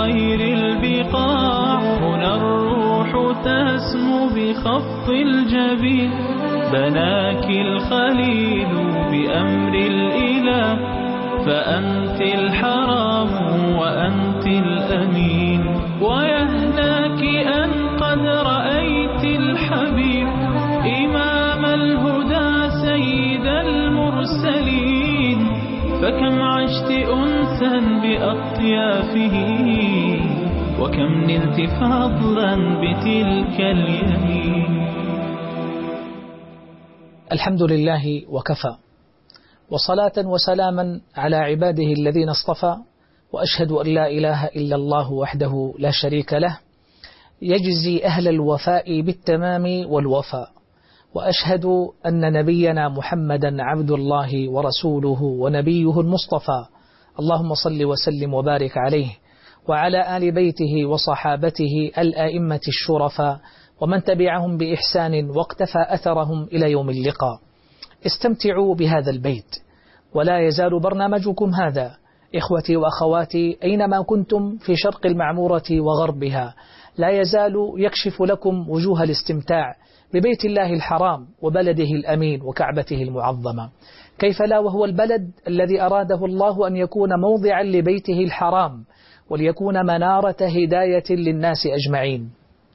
خير البقاع، هنا الروح تسمو بخفض الجبين، بناك الخليل بأمر الإله، فأنت الحرام وأنت الأمين، ويهناك أن قد رأيت الحبيب إمام الهدى سيد المرسلين، فكم عشت أنسا بأطيافه، وكم نلت فضلا بتلك اليمين. الحمد لله وكفى، وصلاة وسلاما على عباده الذين اصطفى، وأشهد أن لا إله إلا الله وحده لا شريك له، يجزي أهل الوفاء بالتمام والوفاء، وأشهد أن نبينا محمدا عبد الله ورسوله ونبيه المصطفى، اللهم صل وسلم وبارك عليه وعلى آل بيته وصحابته الآئمة الشرفاء، ومن تبعهم بإحسان واقتفى أثرهم إلى يوم اللقاء. استمتعوا بهذا البيت، ولا يزال برنامجكم هذا إخوتي وأخواتي أينما كنتم في شرق المعمورة وغربها، لا يزال يكشف لكم وجوه الاستمتاع ببيت الله الحرام وبلده الأمين وكعبته المعظمة. كيف لا وهو البلد الذي أراده الله أن يكون موضعا لبيته الحرام، وليكون منارة هداية للناس أجمعين.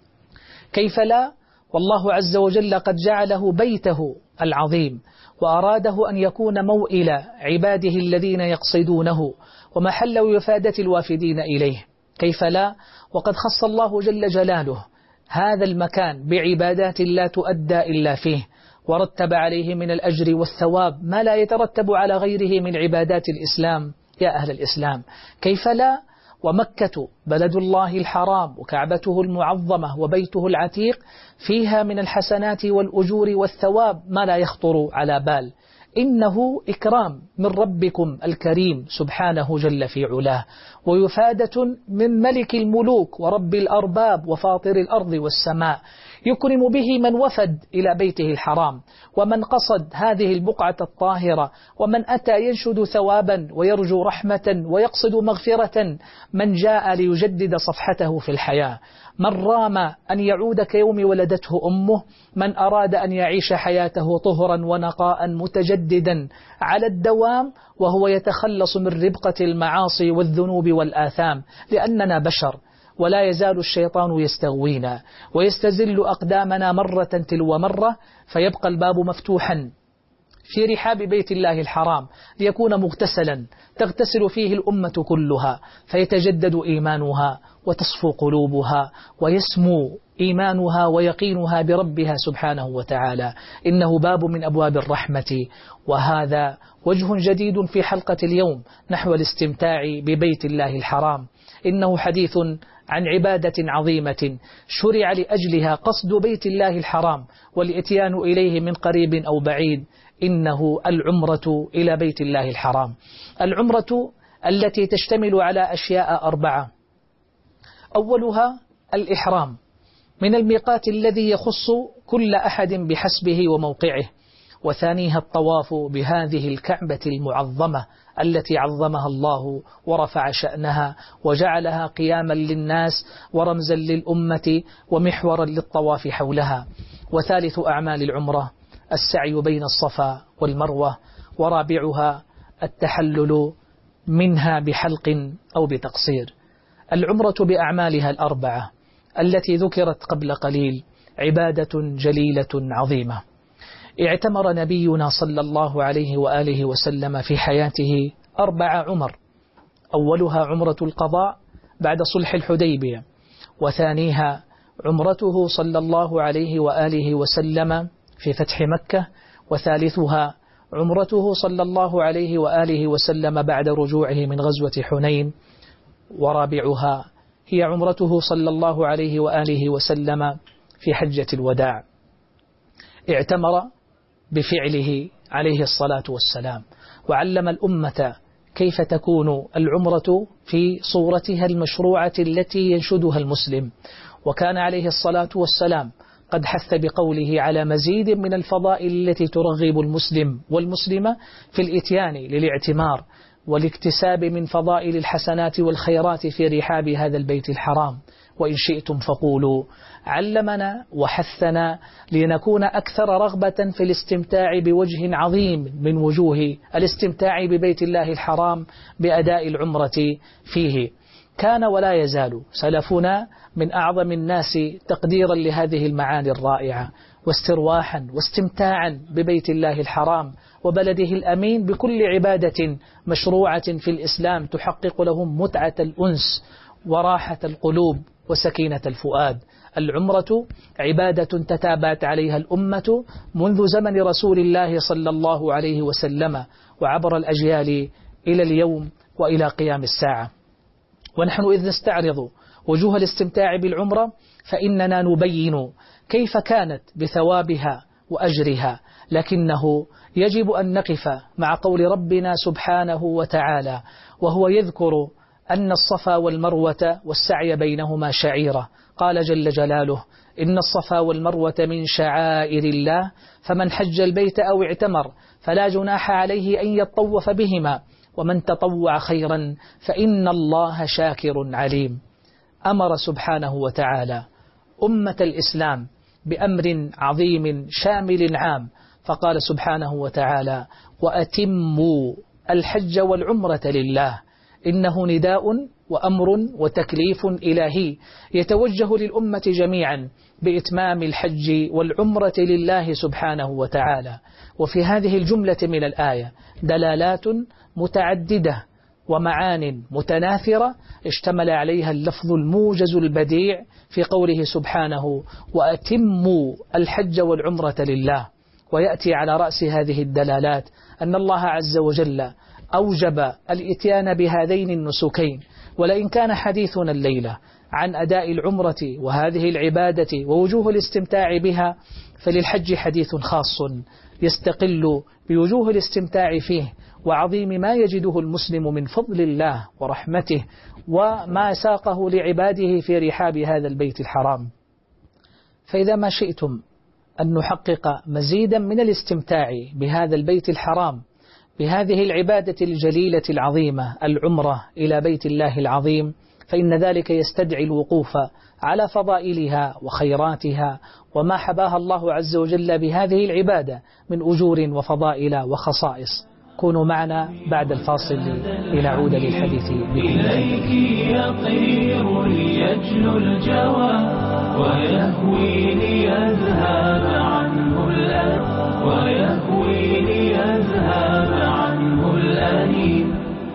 كيف لا والله عز وجل قد جعله بيته العظيم، وأراده أن يكون موئل عباده الذين يقصدونه ومحل وفادة الوافدين إليه. كيف لا وقد خص الله جل جلاله هذا المكان بعبادات لا تؤدى إلا فيه، ورتب عليه من الأجر والثواب ما لا يترتب على غيره من عبادات الإسلام. يا أهل الإسلام، كيف لا ومكة بلد الله الحرام وكعبته المعظمة وبيته العتيق فيها من الحسنات والأجور والثواب ما لا يخطر على بال. إنه إكرام من ربكم الكريم سبحانه جل في علاه، ويفادة من ملك الملوك ورب الأرباب وفاطر الأرض والسماء، يكرم به من وفد إلى بيته الحرام، ومن قصد هذه البقعة الطاهرة، ومن أتى ينشد ثوابا ويرجو رحمة ويقصد مغفرة، من جاء ليجدد صفحته في الحياة، من رام أن يعود كيوم ولدته أمه، من أراد أن يعيش حياته طهرا ونقاء متجددا على الدوام، وهو يتخلص من ربقة المعاصي والذنوب والآثام، لأننا بشر ولا يزال الشيطان يستغوينا ويستزل أقدامنا مرة تلو مرة، فيبقى الباب مفتوحا في رحاب بيت الله الحرام ليكون مغتسلا تغتسل فيه الأمة كلها، فيتجدد إيمانها وتصفو قلوبها ويسمو إيمانها ويقينها بربها سبحانه وتعالى. إنه باب من أبواب الرحمة، وهذا وجه جديد في حلقة اليوم نحو الاستمتاع ببيت الله الحرام. إنه حديث عن عبادة عظيمة شرع لأجلها قصد بيت الله الحرام والإتيان إليه من قريب أو بعيد، إنه العمرة إلى بيت الله الحرام. العمرة التي تشتمل على أشياء 4: أولها الإحرام من الميقات الذي يخص كل أحد بحسبه وموقعه، وثانيها الطواف بهذه الكعبة المعظمة التي عظمها الله ورفع شأنها وجعلها قياما للناس ورمزا للأمة ومحورا للطواف حولها. وثالث أعمال العمرة السعي بين الصفا والمروة، ورابعها التحلل منها بحلق أو بتقصير. العمرة بأعمالها 4 التي ذكرت قبل قليل عبادة جليلة عظيمة. اعتمر نبينا صلى الله عليه وآله وسلم في حياته 4 عمر: أولها عمرة القضاء بعد صلح الحديبية، وثانيها عمرته صلى الله عليه وآله وسلم في فتح مكة، وثالثها عمرته صلى الله عليه وآله وسلم بعد رجوعه من غزوة حنين، ورابعها هي عمرته صلى الله عليه وآله وسلم في حجة الوداع. اعتمر بفعله عليه الصلاة والسلام، وعلم الأمة كيف تكون العمرة في صورتها المشروعة التي ينشدها المسلم. وكان عليه الصلاة والسلام قد حث بقوله على مزيد من الفضائل التي ترغب المسلم والمسلمة في الإتيان للاعتمار والاكتساب من فضائل الحسنات والخيرات في رحاب هذا البيت الحرام. وإن شئتم فقولوا علمنا وحثنا لنكون أكثر رغبة في الاستمتاع بوجه عظيم من وجوه الاستمتاع ببيت الله الحرام بأداء العمرة فيه. كان ولا يزال سلفنا من أعظم الناس تقديرا لهذه المعاني الرائعة واسترواحا واستمتاعا ببيت الله الحرام وبلده الأمين بكل عبادة مشروعة في الإسلام تحقق لهم متعة الأنس وراحة القلوب وسكينة الفؤاد. العمرة عبادة تتابعت عليها الأمة منذ زمن رسول الله صلى الله عليه وسلم وعبر الأجيال إلى اليوم وإلى قيام الساعة. ونحن إذ نستعرض وجوه الاستمتاع بالعمرة فإننا نبين كيف كانت بثوابها وأجرها، لكنه يجب أن نقف مع قول ربنا سبحانه وتعالى وهو يذكر أن الصفا والمروة والسعي بينهما شعيرة. قال جل جلاله إن الصفا والمروة من شعائر الله فمن حج البيت أو اعتمر فلا جناح عليه أن يطوف بهما ومن تطوع خيرا فإن الله شاكر عليم. أمر سبحانه وتعالى أمة الإسلام بأمر عظيم شامل عام، فقال سبحانه وتعالى وأتموا الحج والعمرة لله. إنه نداء وأمر وتكليف إلهي يتوجه للأمة جميعا بإتمام الحج والعمرة لله سبحانه وتعالى. وفي هذه الجملة من الآية دلالات متعددة ومعان متناثرة اشتمل عليها اللفظ الموجز البديع في قوله سبحانه وأتموا الحج والعمرة لله. ويأتي على رأس هذه الدلالات أن الله عز وجل أوجب الإتيان بهذين النسكين. ولئن كان حديثنا الليلة عن أداء العمرة وهذه العبادة ووجوه الاستمتاع بها، فللحج حديث خاص يستقل بوجوه الاستمتاع فيه وعظيم ما يجده المسلم من فضل الله ورحمته وما ساقه لعباده في رحاب هذا البيت الحرام. فإذا ما شئتم أن نحقق مزيدا من الاستمتاع بهذا البيت الحرام بهذه العبادة الجليلة العظيمة العمرة إلى بيت الله العظيم، فإن ذلك يستدعي الوقوف على فضائلها وخيراتها وما حباها الله عز وجل بهذه العبادة من أجور وفضائل وخصائص. كونوا معنا بعد الفاصل لنعود للحديث بكم. إليك يطير ليجلو الجوى ويهوي ليذهب عنه الأنين.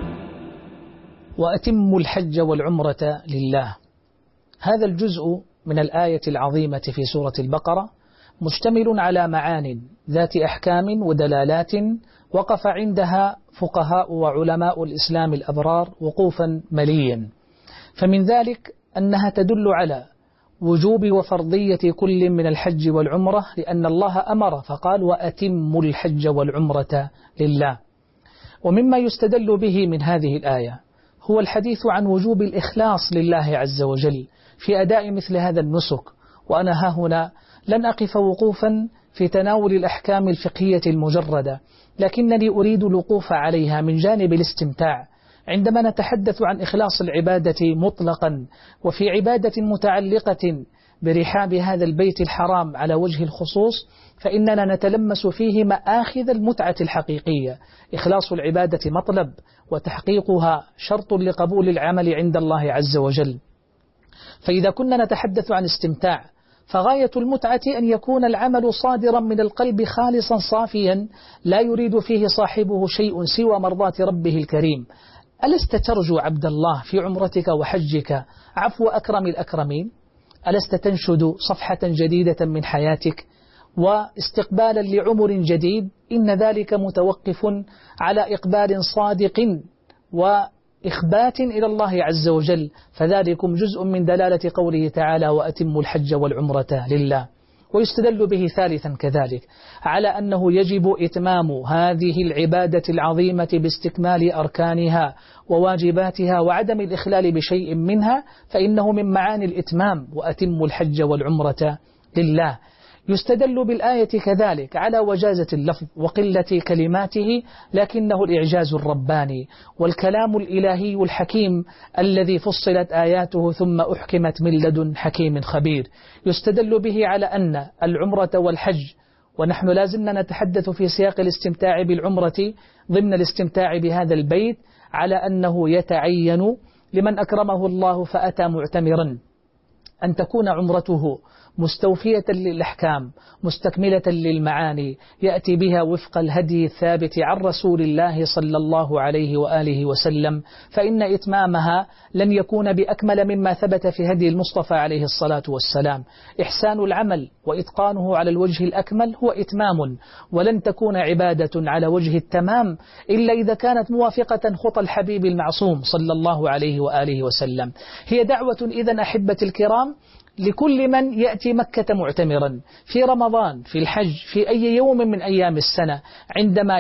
وأتموا الحج والعمرة لله. هذا الجزء من الآية العظيمة في سورة البقرة مشتمل على معان ذات أحكام ودلالات وقف عندها فقهاء وعلماء الإسلام الأبرار وقوفا مليا. فمن ذلك أنها تدل على وجوب وفرضية كل من الحج والعمرة، لأن الله أمر فقال وأتموا الحج والعمرة لله. ومما يستدل به من هذه الآية هو الحديث عن وجوب الإخلاص لله عز وجل في أداء مثل هذا النسك. وأنا هنا لن أقف وقوفا في تناول الأحكام الفقهية المجردة، لكنني أريد الوقوف عليها من جانب الاستمتاع. عندما نتحدث عن إخلاص العبادة مطلقا وفي عبادة متعلقة برحاب هذا البيت الحرام على وجه الخصوص، فإننا نتلمس فيه مآخذ المتعة الحقيقية. إخلاص العبادة مطلب وتحقيقها شرط لقبول العمل عند الله عز وجل. فإذا كنا نتحدث عن استمتاع فغاية المتعة أن يكون العمل صادرا من القلب خالصا صافيا لا يريد فيه صاحبه شيء سوى مرضاة ربه الكريم. ألست ترجو عبد الله في عمرتك وحجك عفو أكرم الأكرمين؟ ألست تنشد صفحة جديدة من حياتك واستقبالا لعمر جديد؟ إن ذلك متوقف على إقبال صادق وإخبات إلى الله عز وجل. فذلكم جزء من دلالة قوله تعالى وأتموا الحج والعمرة لله. ويستدل به ثالثا كذلك على أنه يجب إتمام هذه العبادة العظيمة باستكمال أركانها وواجباتها وعدم الإخلال بشيء منها، فإنه من معاني الإتمام وأتموا الحج والعمرة لله. يستدل بالآية كذلك على وجازة اللفظ وقلة كلماته، لكنه الإعجاز الرباني والكلام الإلهي الحكيم الذي فصلت آياته ثم أحكمت من لدن حكيم خبير. يستدل به على أن العمرة والحج، ونحن لازلنا نتحدث في سياق الاستمتاع بالعمرة ضمن الاستمتاع بهذا البيت، على أنه يتعين لمن أكرمه الله فأتى معتمرا أن تكون عمرته مستوفية للأحكام مستكملة للمعاني يأتي بها وفق الهدي الثابت عن رسول الله صلى الله عليه وآله وسلم، فإن إتمامها لن يكون بأكمل مما ثبت في هدي المصطفى عليه الصلاة والسلام. إحسان العمل وإتقانه على الوجه الأكمل هو إتمام، ولن تكون عبادة على وجه التمام إلا إذا كانت موافقة خطى الحبيب المعصوم صلى الله عليه وآله وسلم. هي دعوة إذن أحبة الكرام لكل من يأتي مكة معتمرا في رمضان، في الحج، في أي يوم من أيام السنة، عندما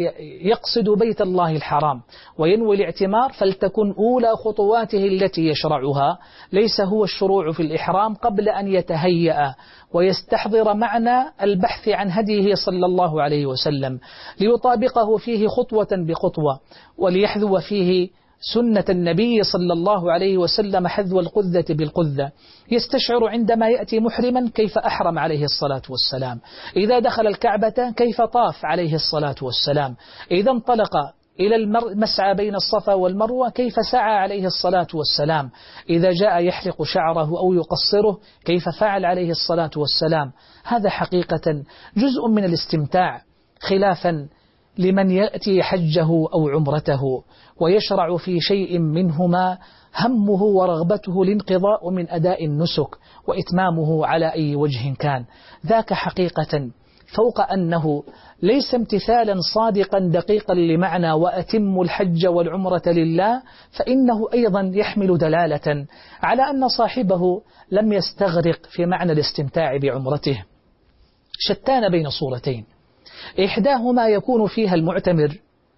يقصد بيت الله الحرام وينوي الاعتمار، فلتكن أولى خطواته التي يشرعها ليس هو الشروع في الإحرام قبل أن يتهيأ ويستحضر معنى البحث عن هديه صلى الله عليه وسلم، ليطابقه فيه خطوة بخطوة، وليحذو فيه سنة النبي صلى الله عليه وسلم حذو القذة بالقذة. يستشعر عندما يأتي محرما كيف أحرم عليه الصلاة والسلام، إذا دخل الكعبة كيف طاف عليه الصلاة والسلام، إذا انطلق إلى المسعى بين الصفا والمروة كيف سعى عليه الصلاة والسلام، إذا جاء يحلق شعره أو يقصره كيف فعل عليه الصلاة والسلام. هذا حقيقة جزء من الاستمتاع، خلافا لمن يأتي حجه أو عمرته ويشرع في شيء منهما همه ورغبته الانقضاء من أداء النسك وإتمامه على أي وجه كان. ذاك حقيقة فوق أنه ليس امتثالا صادقا دقيقا لمعنى وأتم الحج والعمرة لله، فإنه أيضا يحمل دلالة على أن صاحبه لم يستغرق في معنى الاستمتاع بعمرته. شتان بين صورتين، إحداهما يكون فيها المعتمر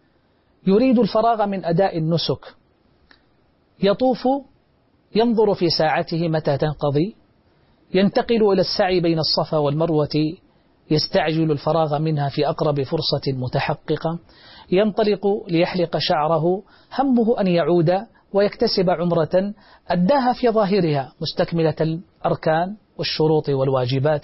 يريد الفراغ من أداء النسك، يطوف ينظر في ساعته متى تنقضي، ينتقل إلى السعي بين الصفا والمروة يستعجل الفراغ منها في أقرب فرصة متحققة، ينطلق ليحلق شعره همه أن يعود ويكتسب عمرة أداها في ظاهرها مستكملة الأركان والشروط والواجبات،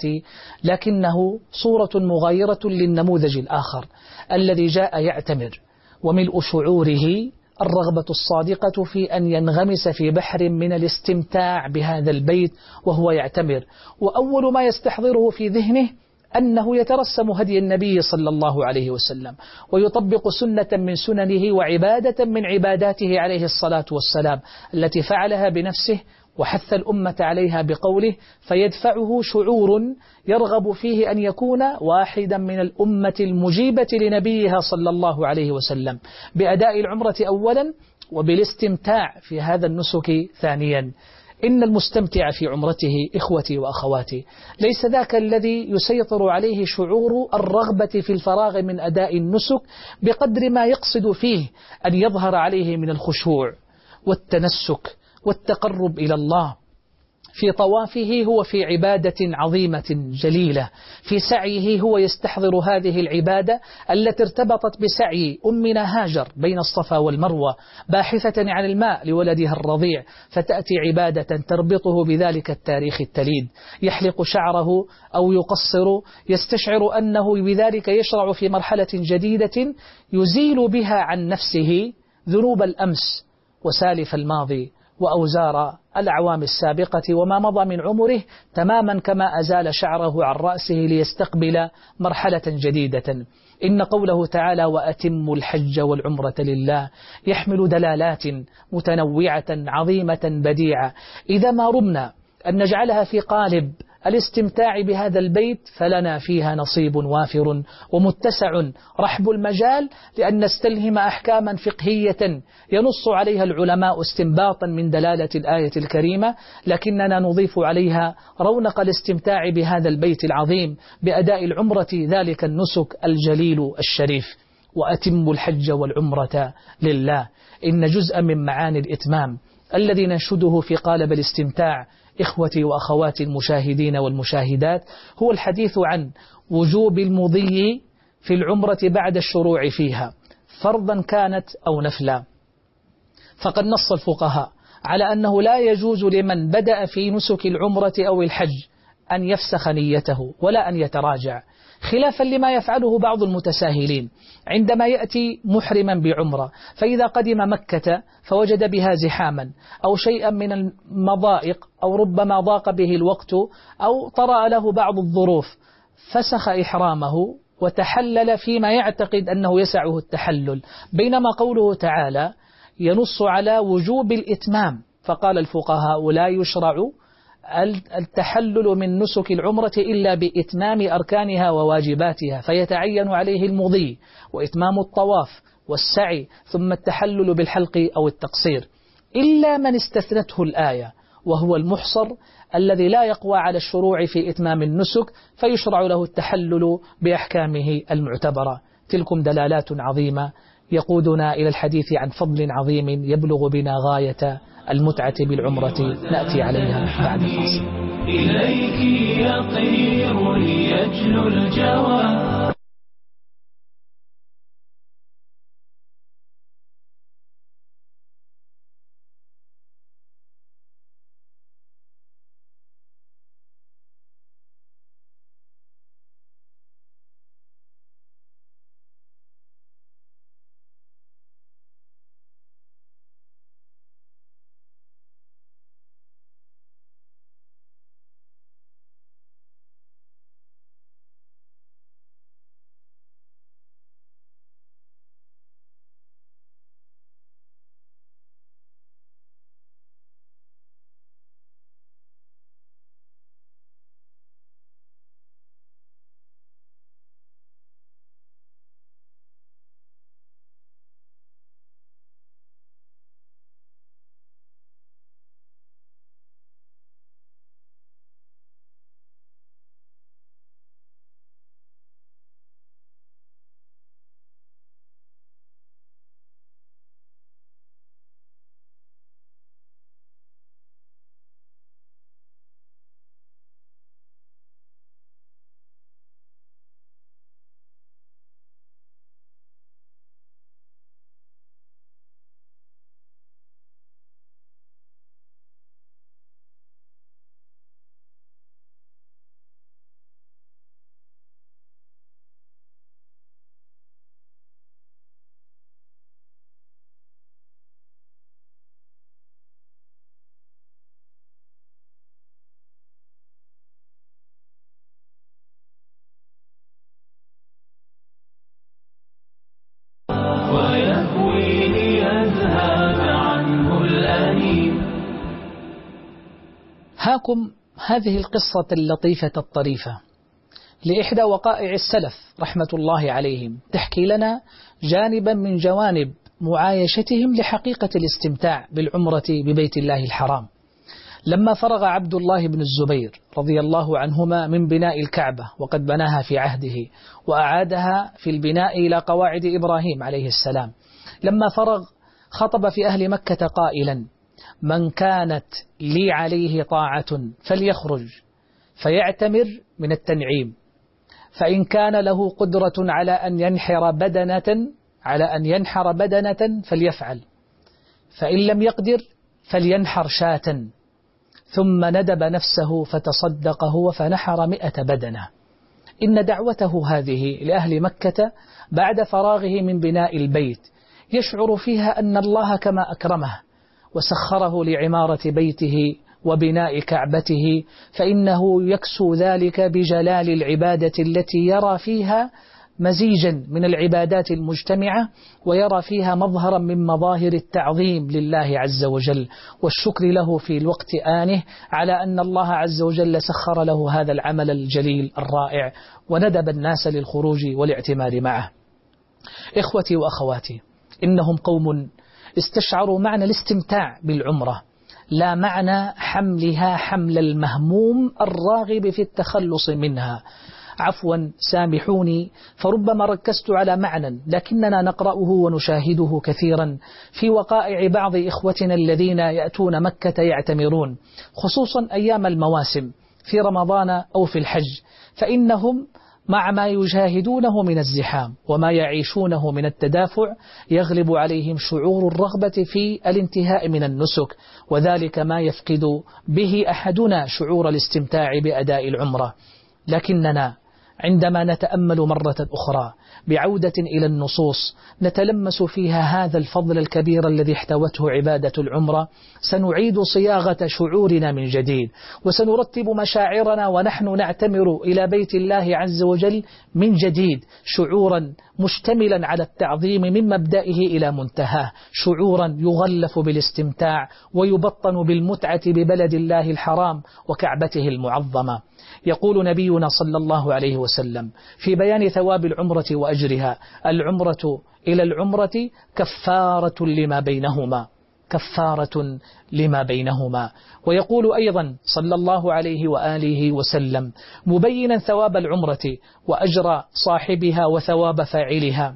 لكنه صورة مغايرة للنموذج الآخر الذي جاء يعتمر وملء شعوره الرغبة الصادقة في أن ينغمس في بحر من الاستمتاع بهذا البيت وهو يعتمر، وأول ما يستحضره في ذهنه أنه يترسم هدي النبي صلى الله عليه وسلم ويطبق سنة من سننه وعبادة من عباداته عليه الصلاة والسلام التي فعلها بنفسه وحث الأمة عليها بقوله، فيدفعه شعور يرغب فيه أن يكون واحدا من الأمة المجيبة لنبيها صلى الله عليه وسلم بأداء العمرة أولا وبالاستمتاع في هذا النسك ثانيا. إن المستمتع في عمرته إخوتي وأخواتي ليس ذاك الذي يسيطر عليه شعور الرغبة في الفراغ من أداء النسك بقدر ما يقصد فيه أن يظهر عليه من الخشوع والتنسك والتقرب إلى الله. في طوافه هو في عبادة عظيمة جليلة، في سعيه هو يستحضر هذه العبادة التي ارتبطت بسعي أمنا هاجر بين الصفا والمروة باحثة عن الماء لولدها الرضيع، فتأتي عبادة تربطه بذلك التاريخ التليد. يحلق شعره أو يقصر يستشعر أنه بذلك يشرع في مرحلة جديدة يزيل بها عن نفسه ذنوب الأمس وسالف الماضي وأوزار الأعوام السابقة وما مضى من عمره، تماما كما أزال شعره عن رأسه ليستقبل مرحلة جديدة. إن قوله تعالى وأتم الحج والعمرة لله يحمل دلالات متنوعة عظيمة بديعة، إذا ما رمنا أن نجعلها في قالب الاستمتاع بهذا البيت فلنا فيها نصيب وافر ومتسع رحب المجال، لأن نستلهم أحكاما فقهية ينص عليها العلماء استنباطا من دلالة الآية الكريمة، لكننا نضيف عليها رونق الاستمتاع بهذا البيت العظيم بأداء العمرة، ذلك النسك الجليل الشريف. وأتم الحج والعمرة لله، إن جزء من معاني الإتمام الذي ننشده في قالب الاستمتاع إخوتي وأخواتي المشاهدين والمشاهدات، هو الحديث عن وجوب المضي في العمرة بعد الشروع فيها، فرضا كانت أو نفلا. فقد نص الفقهاء على أنه لا يجوز لمن بدأ في نسك العمرة أو الحج أن يفسخ نيته ولا أن يتراجع، خلافا لما يفعله بعض المتساهلين عندما يأتي محرما بعمرة، فإذا قدم مكة فوجد بها زحاما أو شيئا من المضائق أو ربما ضاق به الوقت أو طرأ له بعض الظروف، فسخ إحرامه وتحلل فيما يعتقد أنه يسعه التحلل، بينما قوله تعالى ينص على وجوب الإتمام، فقال الفقهاء لا يشرع التحلل من نسك العمرة إلا بإتمام أركانها وواجباتها، فيتعين عليه المضي وإتمام الطواف والسعي ثم التحلل بالحلق أو التقصير، إلا من استثنته الآية وهو المحصر الذي لا يقوى على الشروع في إتمام النسك، فيشرع له التحلل بأحكامه المعتبرة. تلكم دلالات عظيمة يقودنا إلى الحديث عن فضل عظيم يبلغ بنا غاية المتعة بالعمرة، نأتي عليها بعد الفاصل. إليك يطير ليجلو الجواب. ويهوي ليذهب عنه الأنين. هاكم هذه القصة اللطيفة الطريفة لإحدى وقائع السلف رحمة الله عليهم، تحكي لنا جانبا من جوانب معايشتهم لحقيقة الاستمتاع بالعمرة ببيت الله الحرام. لما فرغ عبد الله بن الزبير رضي الله عنهما من بناء الكعبة، وقد بناها في عهده وأعادها في البناء إلى قواعد إبراهيم عليه السلام، لما فرغ خطب في أهل مكة قائلا: من كانت لي عليه طاعة فليخرج فيعتمر من التنعيم، فإن كان له قدرة على أن ينحر بدنة فليفعل، فإن لم يقدر فلينحر شاة. ثم ندب نفسه فتصدق هو فنحر 100 بدنة. إن دعوته هذه لأهل مكة بعد فراغه من بناء البيت يشعر فيها أن الله كما أكرمه وسخره لعمارة بيته وبناء كعبته، فإنه يكسو ذلك بجلال العبادة التي يرى فيها مزيجا من العبادات المجتمعة، ويرى فيها مظهرا من مظاهر التعظيم لله عز وجل والشكر له في الوقت آنه على أن الله عز وجل سخر له هذا العمل الجليل الرائع، وندب الناس للخروج والاعتمار معه. إخوتي وأخواتي، إنهم قوم استشعروا معنى الاستمتاع بالعمرة، لا معنى حملها حمل المهموم الراغب في التخلص منها. عفوا سامحوني، فربما ركزت على معنى لكننا نقرأه ونشاهده كثيرا في وقائع بعض إخوتنا الذين يأتون مكة يعتمرون، خصوصا أيام المواسم في رمضان أو في الحج، فإنهم مع ما يشاهدونه من الزحام وما يعيشونه من التدافع يغلب عليهم شعور الرغبة في الانتهاء من النسك، وذلك ما يفقد به أحدنا شعور الاستمتاع بأداء العمرة. لكننا عندما نتأمل مرة أخرى بعودة إلى النصوص نتلمس فيها هذا الفضل الكبير الذي احتوته عبادة العمرة، سنعيد صياغة شعورنا من جديد، وسنرتب مشاعرنا ونحن نعتمر إلى بيت الله عز وجل من جديد، شعورا مشتملا على التعظيم من مبدئه إلى منتهاه، شعورا يغلف بالاستمتاع ويبطن بالمتعة ببلد الله الحرام وكعبته المعظمة. يقول نبينا صلى الله عليه وسلم في بيان ثواب العمرة وأجرها: العمرة إلى العمرة كفارة لما بينهما، كفارة لما بينهما. ويقول أيضا صلى الله عليه وآله وسلم مبينا ثواب العمرة وأجر صاحبها وثواب فاعلها،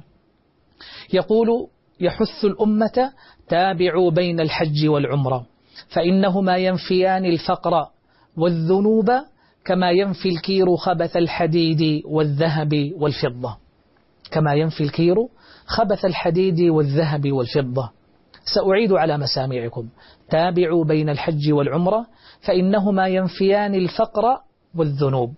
يقول: يحث الأمة: تابعوا بين الحج والعمرة فإنهما ينفيان الفقر والذنوب كما ينفي الكير خبث الحديد والذهب والفضة، كما ينفي الكير خبث الحديد والذهب والفضة. سأعيد على مسامعكم: تابعوا بين الحج والعمرة فإنهما ينفيان الفقر والذنوب.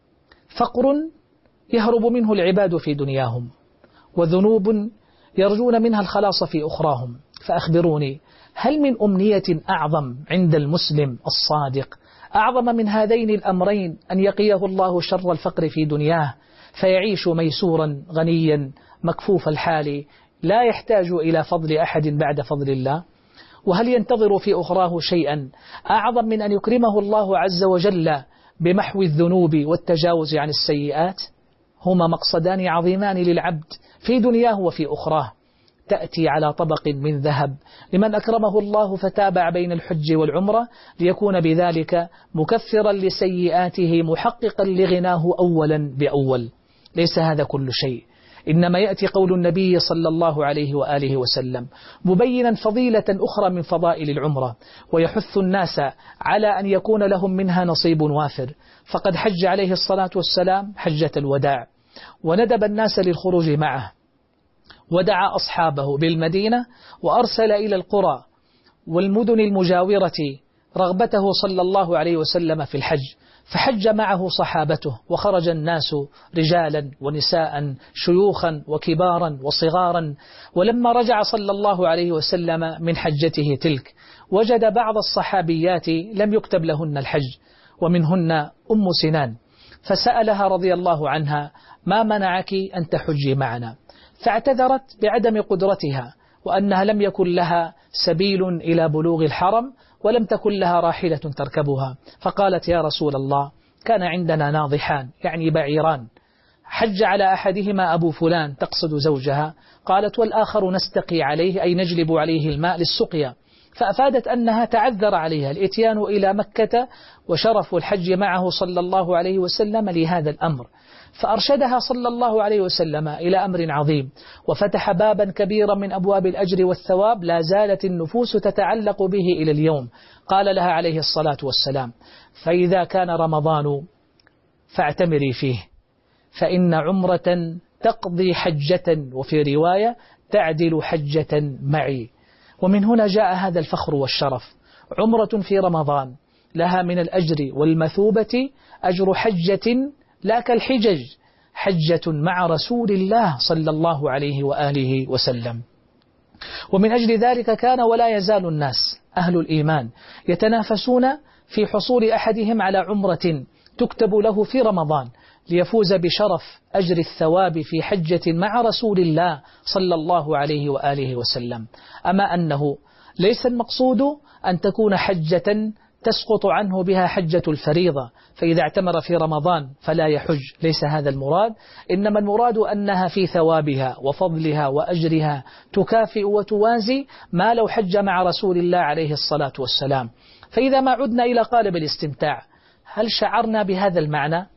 فقر يهرب منه العباد في دنياهم، وذنوب يرجون منها الخلاص في أخراهم. فأخبروني، هل من أمنية أعظم عند المسلم الصادق أعظم من هذين الأمرين، أن يقيه الله شر الفقر في دنياه فيعيش ميسورا غنيا مكفوف الحال لا يحتاج إلى فضل أحد بعد فضل الله؟ وهل ينتظر في أخراه شيئا أعظم من أن يكرمه الله عز وجل بمحو الذنوب والتجاوز عن السيئات؟ هما مقصدان عظيمان للعبد في دنياه وفي أخراه، تأتي على طبق من ذهب لمن أكرمه الله فتابع بين الحج والعمرة ليكون بذلك مكفرا لسيئاته محققا لغناه أولا بأول. ليس هذا كل شيء، إنما يأتي قول النبي صلى الله عليه وآله وسلم مبينا فضيلة أخرى من فضائل العمرة، ويحث الناس على أن يكون لهم منها نصيب وافر. فقد حج عليه الصلاة والسلام حجة الوداع، وندب الناس للخروج معه، ودعا أصحابه بالمدينة، وأرسل إلى القرى والمدن المجاورة رغبته صلى الله عليه وسلم في الحج، فحج معه صحابته، وخرج الناس رجالا ونساء شيوخا وكبارا وصغارا. ولما رجع صلى الله عليه وسلم من حجته تلك وجد بعض الصحابيات لم يكتب لهن الحج، ومنهن أم سنان، فسألها رضي الله عنها: ما منعك أن تحجي معنا؟ فاعتذرت بعدم قدرتها، وأنها لم يكن لها سبيل إلى بلوغ الحرم، ولم تكن لها راحلة تركبها. فقالت: يا رسول الله، كان عندنا ناضحان يعني بعيران، حج على أحدهما أبو فلان، تقصد زوجها. قالت: والآخر نستقي عليه، أي نجلب عليه الماء للسقيا. فأفادت أنها تعذر عليها الإتيان إلى مكة وشرف الحج معه صلى الله عليه وسلم لهذا الأمر، فأرشدها صلى الله عليه وسلم إلى أمر عظيم، وفتح بابا كبيرا من أبواب الأجر والثواب لا زالت النفوس تتعلق به إلى اليوم. قال لها عليه الصلاة والسلام: فإذا كان رمضان فاعتمري فيه، فإن عمرة تقضي حجة، وفي رواية تعدل حجة معي. ومن هنا جاء هذا الفخر والشرف. عمرة في رمضان لها من الأجر والمثوبة أجر حجة لا كالحجج، حجة مع رسول الله صلى الله عليه وآله وسلم. ومن أجل ذلك كان ولا يزال الناس أهل الإيمان يتنافسون في حصول أحدهم على عمرة تكتب له في رمضان ليفوز بشرف أجر الثواب في حجة مع رسول الله صلى الله عليه وآله وسلم. أما أنه ليس المقصود أن تكون حجة تسقط عنه بها حجة الفريضة، فإذا اعتمر في رمضان فلا يحج، ليس هذا المراد، إنما المراد أنها في ثوابها وفضلها وأجرها تكافئ وتوازي ما لو حج مع رسول الله عليه الصلاة والسلام. فإذا ما عدنا إلى قالب الاستمتاع، هل شعرنا بهذا المعنى؟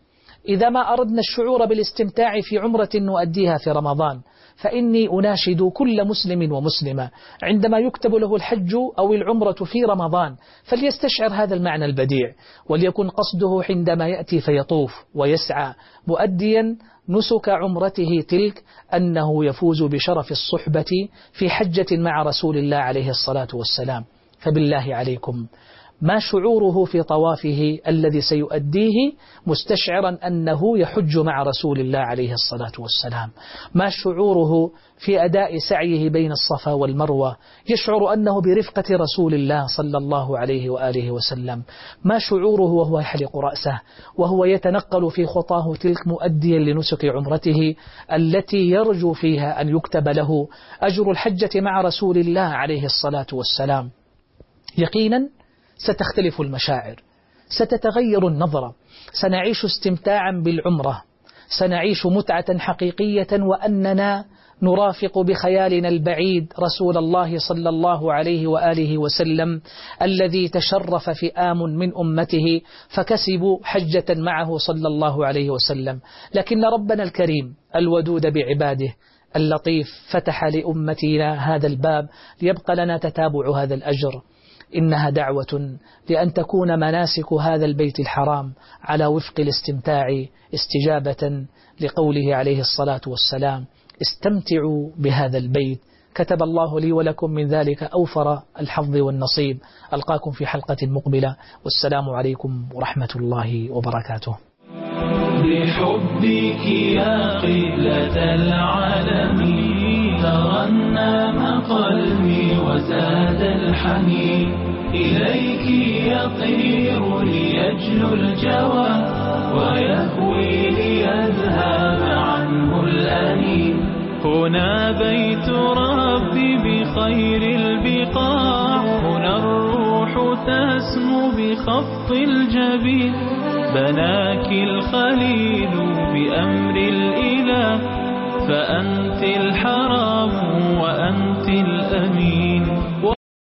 إذا ما أردنا الشعور بالاستمتاع في عمرة نؤديها في رمضان، فإني أناشد كل مسلم ومسلمة عندما يكتب له الحج أو العمرة في رمضان فليستشعر هذا المعنى البديع، وليكن قصده عندما يأتي فيطوف ويسعى مؤديا نسك عمرته تلك أنه يفوز بشرف الصحبة في حجة مع رسول الله عليه الصلاة والسلام. فبالله عليكم ما شعوره في طوافه الذي سيؤديه مستشعرا أنه يحج مع رسول الله عليه الصلاة والسلام؟ ما شعوره في أداء سعيه بين الصفا والمروة يشعر أنه برفقة رسول الله صلى الله عليه وآله وسلم؟ ما شعوره وهو يحلق رأسه وهو يتنقل في خطاه تلك مؤديا لنسك عمرته التي يرجو فيها أن يكتب له أجر الحجة مع رسول الله عليه الصلاة والسلام؟ يقينا ستختلف المشاعر، ستتغير النظرة، سنعيش استمتاعا بالعمرة، سنعيش متعة حقيقية وأننا نرافق بخيالنا البعيد رسول الله صلى الله عليه وآله وسلم الذي تشرف فئام من أمته فكسبوا حجة معه صلى الله عليه وسلم. لكن ربنا الكريم الودود بعباده اللطيف فتح لأمتنا هذا الباب ليبقى لنا تتابع هذا الأجر. إنها دعوة لأن تكون مناسك هذا البيت الحرام على وفق الاستمتاع استجابة لقوله عليه الصلاة والسلام: استمتعوا بهذا البيت. كتب الله لي ولكم من ذلك أوفر الحظ والنصيب. ألقاكم في حلقة مقبلة، والسلام عليكم ورحمة الله وبركاته. بحبك يا قبلة العالمين ترنم قلبي وزاد الحنين، إليك يطير ليجلو الجوى ويهوي ليذهب عنه الأنين. هنا بيت ربي بخير البقاع، هنا الروح تسمو بخفض الجبين، بناك الخليل بأمر الإله، فأنت الحرام